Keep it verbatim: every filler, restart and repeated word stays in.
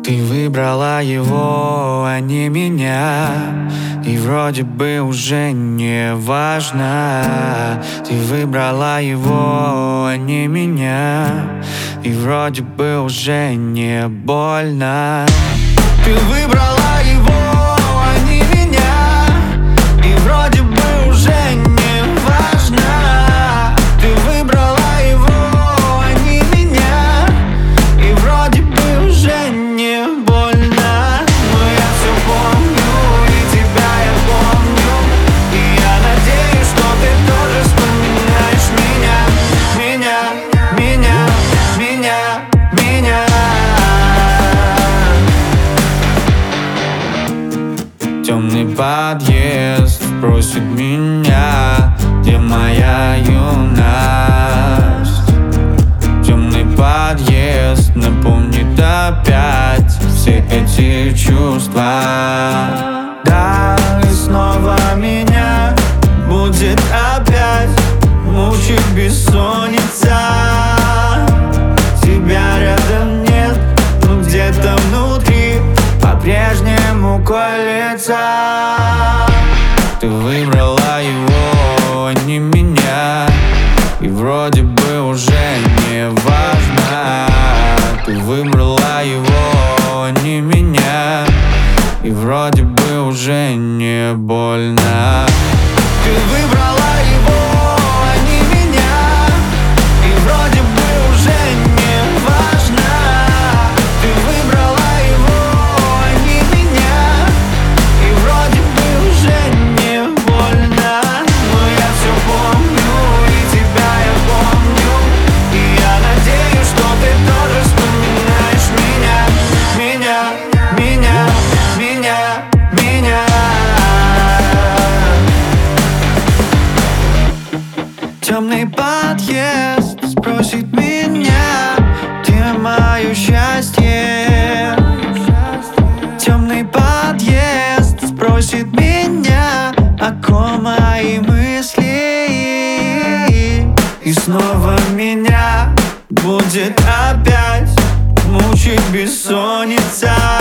Ты выбрала его, а не меня. И вроде бы уже не важно. Ты выбрала его, а не меня. И вроде бы уже не больно. Ты выбрала его, а не меня. И вроде бы уже не важно. Ты выбрала его, а не меня. И вроде бы уже не больно. Но я все помню, и тебя я помню. И я надеюсь, что ты тоже вспоминаешь меня. Меня, меня, меня, меня. Темный подъезд просит меня, где моя юность. Темный подъезд напомнит опять все эти чувства. Да, и снова меня будет опять мучить бессонница. Тебя рядом нет, но где-то внутри по-прежнему колется. Ты выбрала его, а не меня. И вроде бы уже не важно. Ты выбрала его, а не меня. И вроде бы уже не больно. Ты выбрала его, а не меня. И вроде бы уже не важно. Ты выбрала его, а не меня. И вроде бы уже не больно. Но я все помню, и тебя я помню. И я надеюсь, что ты тоже вспоминаешь меня. Меня, меня, меня, меня. Темный подъезд спросит меня, где мое счастье. Темный подъезд спросит меня, о ком мои мысли. И снова меня будет опять мучить бессонница.